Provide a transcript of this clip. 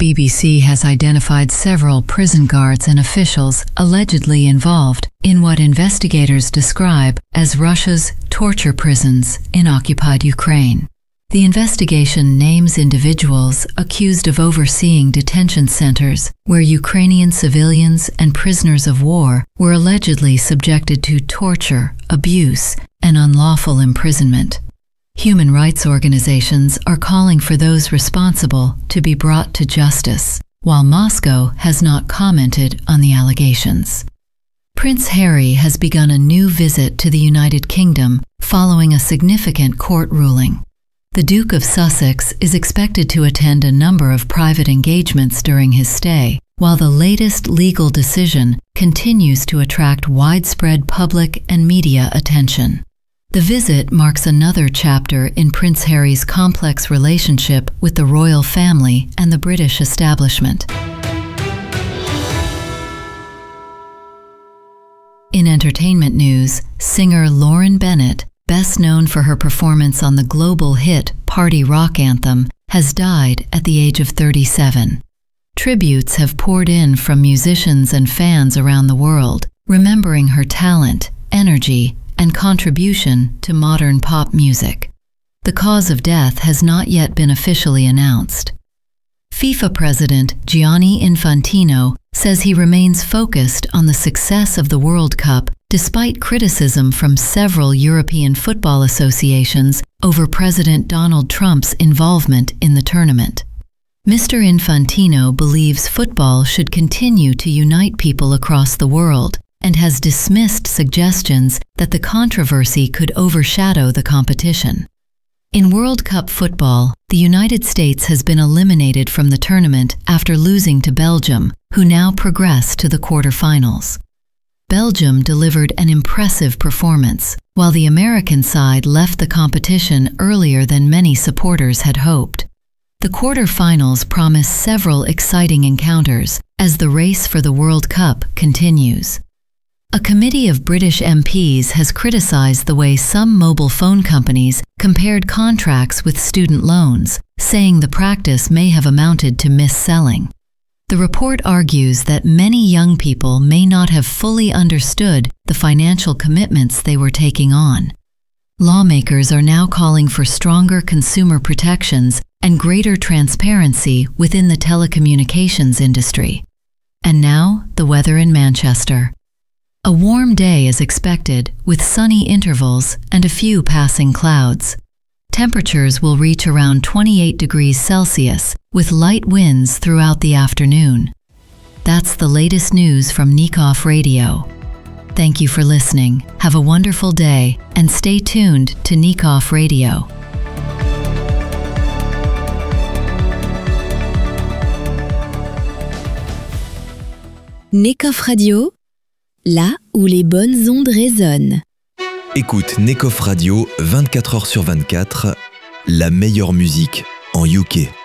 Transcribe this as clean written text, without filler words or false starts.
BBC has identified several prison guards and officials allegedly involved in what investigators describe as Russia's torture prisons in occupied Ukraine. The investigation names individuals accused of overseeing detention centers where Ukrainian civilians and prisoners of war were allegedly subjected to torture, abuse, and unlawful imprisonment. Human rights organizations are calling for those responsible to be brought to justice, while Moscow has not commented on the allegations. Prince Harry has begun a new visit to the United Kingdom following a significant court ruling. The Duke of Sussex is expected to attend a number of private engagements during his stay, while the latest legal decision continues to attract widespread public and media attention. The visit marks another chapter in Prince Harry's complex relationship with the royal family and the British establishment. In entertainment news, singer Lauren Bennett, best known for her performance on the global hit party rock anthem, has died at the age of 37. Tributes have poured in from musicians and fans around the world, remembering her talent, energy, and contribution to modern pop music. The cause of death has not yet been officially announced. FIFA President Gianni Infantino says he remains focused on the success of the World Cup despite criticism from several European football associations over President Donald Trump's involvement in the tournament. Mr. Infantino believes football should continue to unite people across the world and has dismissed suggestions that the controversy could overshadow the competition. In World Cup football, the United States has been eliminated from the tournament after losing to Belgium, who now progress to the quarterfinals. Belgium delivered an impressive performance, while the American side left the competition earlier than many supporters had hoped. The quarterfinals promise several exciting encounters as the race for the World Cup continues. A committee of British MPs has criticized the way some mobile phone companies compared contracts with student loans, saying the practice may have amounted to mis-selling. The report argues that many young people may not have fully understood the financial commitments they were taking on. Lawmakers are now calling for stronger consumer protections and greater transparency within the telecommunications industry. And now, the weather in Manchester. A warm day is expected, with sunny intervals and a few passing clouds. Temperatures will reach around 28 degrees Celsius, with light winds throughout the afternoon. That's the latest news from Nikoff Radio. Thank you for listening. Have a wonderful day, and stay tuned to Nikoff Radio. Nikoff Radio, là où les bonnes ondes résonnent. Écoute Nikoff Radio 24h sur 24, la meilleure musique en UK.